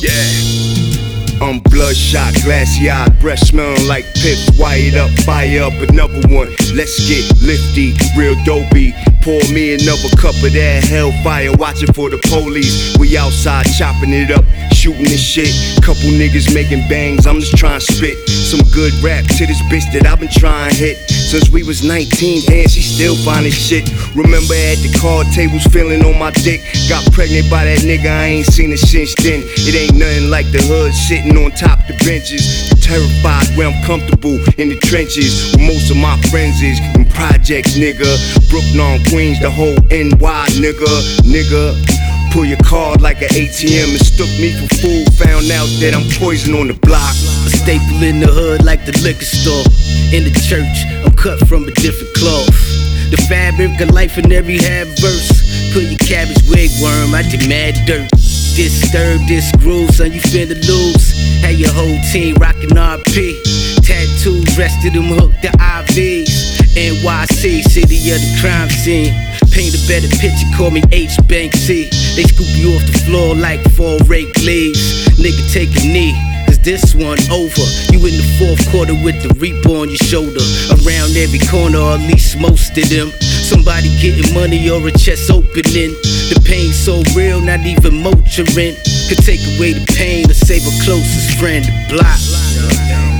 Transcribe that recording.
I'm bloodshot, glassy-eyed, breath smelling like pips. Wired up, fire up another one. Let's get lifty, real dopey. Pour me another cup of that hellfire, watching for the police. We outside chopping it up, shooting this shit. Couple niggas making bangs, I'm just trying to spit some good rap to this bitch that I've been trying to hit since we was 19, damn, she still finding shit. Remember at the card tables, feeling on my dick. Got pregnant by that nigga, I ain't seen her since then. It ain't nothing like the hood sitting on top the benches. Terrified where I'm comfortable in the trenches, where most of my friends is in projects, nigga. Brooklyn, Queens, the whole NY, nigga. Pull your card like an ATM, mistook me for food. Found out that I'm poison on the block. A staple in the hood like the liquor store. In the church, I'm cut from a different cloth. The fabric of life in every half verse. Put your cabbage wigworm, I did mad dirt. Disturb this groove, son, you finna lose. Had your whole team rockin' RP. Tattoos, rest of them hooked to IVs. NYC, city of the crime scene. Paint a better picture, call me H Banksy. They scoop you off the floor like 4 rake leaves. Nigga, take a knee, cause this one over. You in the fourth quarter with the reaper on your shoulder. Around every corner, or at least most of them. Somebody getting money or a chest opening. The pain so real, not even Motrin could take away the pain or save a closest friend. Block.